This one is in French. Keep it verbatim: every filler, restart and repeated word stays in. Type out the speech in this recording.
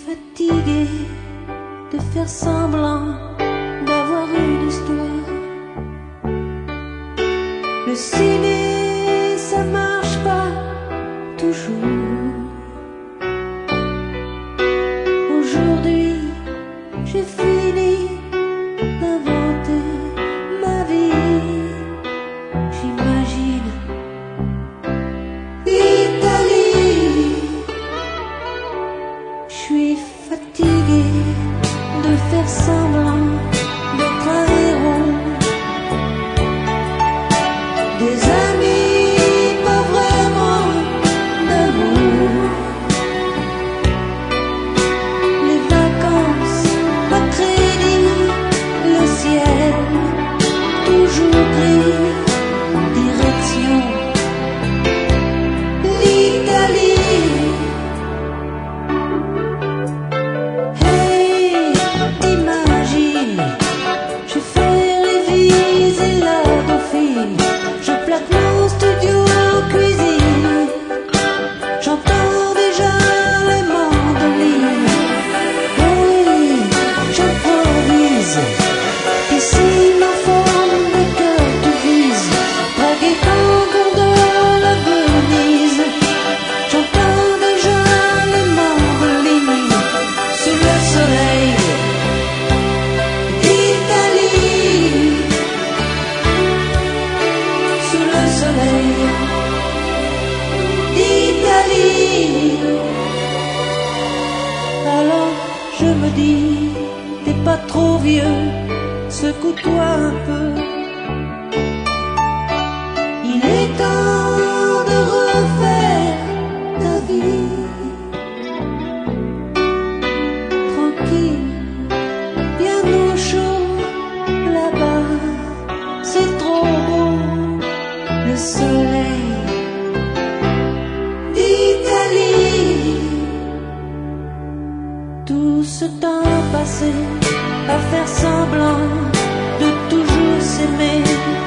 fatiguée de faire semblant d'avoir une histoire. Le ciné, ça marche pas toujours. Aujourd'hui, j'ai fini d'inventer ma vie. J'imagine l'Italie. Je suis fatiguée de faire semblant d'être un héros. Des amis, pas vraiment d'amour. Les vacances, pas crédit, le ciel toujours gris. Direction l'Italie. Hey, imagine, je fais réviser la dauphine. Je plaque mon studio cuisine. J'entends déjà les mandolines. Hey, j'improvise. Piscine en forme de cœur de vise. Draguer en gondole à Venise. J'entends déjà les mandolines. Sous le soleil d'Italie. Sous le soleil d'Italie. Alors je me dis, t'es pas trop vieux, secoue-toi un peu. Il est temps de refaire ta vie. Tranquille, bien au chaud, là-bas, c'est trop beau. Le soleil d'Italie. Tout ce temps passé à faire semblant de toujours s'aimer.